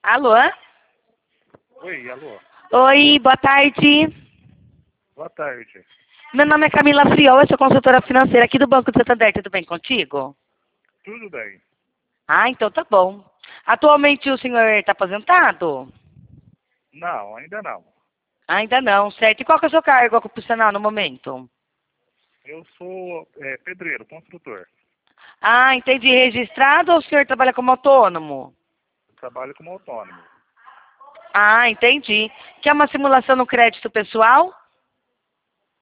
Alô? Oi, alô. Oi, boa tarde. Boa tarde. Meu nome é Camila Friol, eu sou consultora financeira aqui do Banco do Santander. Tudo bem contigo? Tudo bem? Ah, então tá bom. Atualmente o senhor está aposentado? Não, ainda não. Ainda não, certo. E qual que é o seu cargo ocupacional no momento? Eu sou pedreiro, construtor. Ah, entendi. Registrado ou o senhor trabalha como autônomo? Eu trabalho como autônomo. Ah, entendi. Quer uma simulação no crédito pessoal?